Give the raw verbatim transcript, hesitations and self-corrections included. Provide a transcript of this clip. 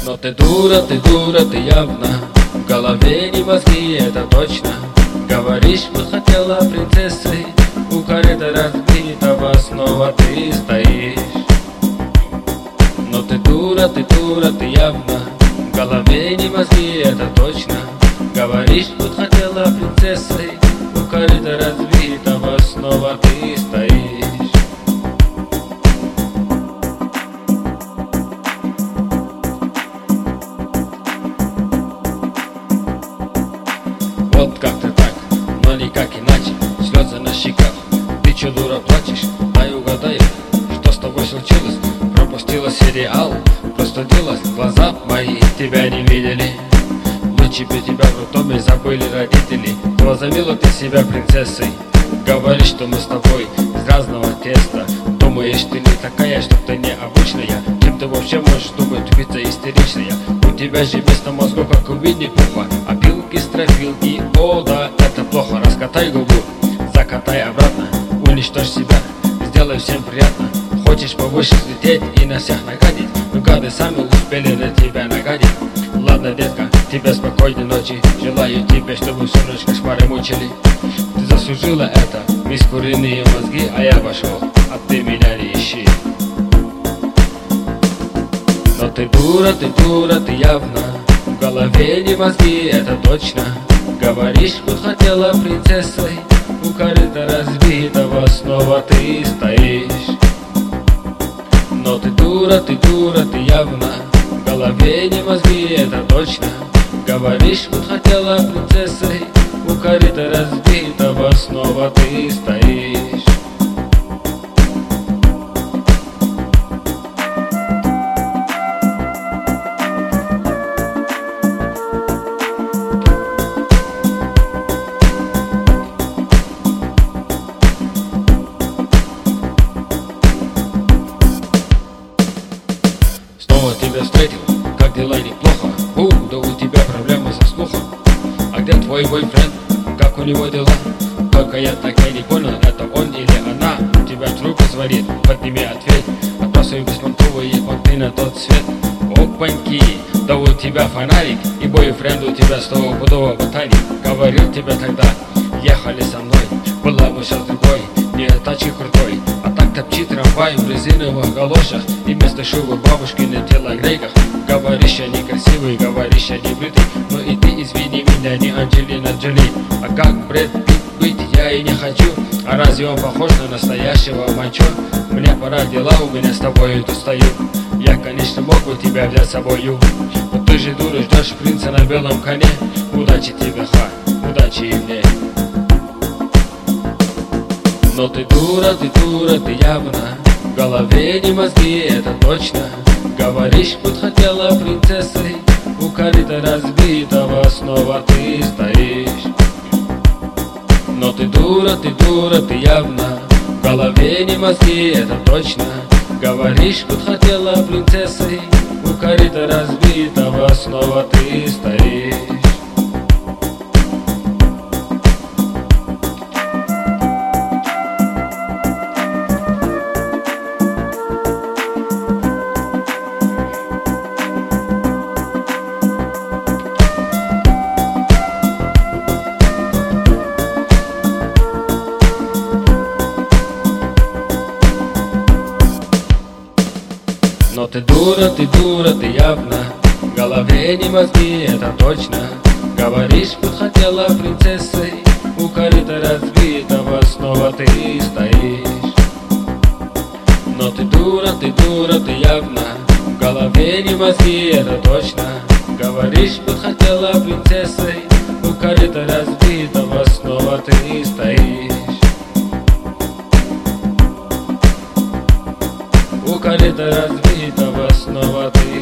Но ты дура, ты дура, ты явно. В голове не мозги, это точно. Говоришь, вот хотела принцессой. У корыта разбитого снова ты стоишь. Но ты дура, ты дура, ты явно. В голове не мозги, это точно. Говоришь, вот хотела принцессой. У корыта разбитого снова ты стоишь. Вот как-то так, но никак иначе. Слезы на щеках, ты чё, дура, плачешь? Дай угадаю, что с тобой случилось? Пропустила сериал, простудилась, глаза мои тебя не видели. Лучше бы тебя в роддоме забыли родители. Возомнила ты себя принцессой. Говоришь, что мы с тобой из разного теста. Думаешь, ты не такая, что ты необычная. Чем ты вообще можешь думать, тупица истеричная? У тебя же вместо мозгов, как у Винни-Пуха, опилки, строфилки, о да, это плохо. Раскатай губу, закатай обратно, уничтожь себя, сделай всем приятно. Хочешь повыше взлететь и на всех нагадить, но гады сами успели на тебя нагадить. Ладно, детка, тебе спокойной ночи. Желаю тебе, чтобы всю ночь кошмары мучили. Ты заслужила это, мисс куриные мозги, а я пошел, а ты меня не ищи. Но ты дура, ты дура, ты явно. В голове не мозги, это точно. Говоришь, вот хотела принцессой. У корыта разбитого снова ты стоишь. Но ты дура, ты дура, ты явно. В голове не мозги, это точно. Говоришь, вот хотела принцессой. У корыта разбитого снова ты стоишь. Снова тебя встретил, как дела, неплохо? У, да у тебя проблемы со слухом. А где твой бойфренд, как у него дела? Только я так и не понял, это он или она. У тебя трубка звонит, подними, ответь. Отбрасывай беспонтовые понты на тот свет. Опаньки, да у тебя фонарик. И бойфренд у тебя стопудово ботаник. Говорил тебе тогда, ехали со мной. Была бы сейчас другой, не тачки крутой. А так топчи трамвай в резиновых галошах. И вместо шубы бабушки на телогрейках. Говоришь, я некрасивый, говоришь, я не бритый. Но и ты извини меня, не Анджелина Джоли. А как Брэд Питт быть я и не хочу. А разве он похож на настоящего мачо? Мне пора, дела у меня с тобой тут стою. Я, конечно, мог бы тебя взять с собою, но ты же дура, ждешь принца на белом коне. Удачи тебе, ха, удачи и мне. Но ты дура, ты дура, ты явно. В голове не мозги, это точно. Говоришь, вот хотела принцессой. У корыта разбитого снова ты стоишь. Но ты дура, ты дура, ты явно. В голове не мозги, это точно. Говоришь, вот хотела принцессой. У корыта разбитого снова ты стоишь. Но ты дура, ты дура, ты явно. В голове не мозги, это точно. Говоришь, вот хотела принцессой. У корыта разбитого снова ты стоишь. Но ты дура, ты дура, ты явно. В голове не мозги, это точно. Говоришь, вот хотела принцессой. У корыта разбитого снова ты стоишь. У корыта разбитого снова ты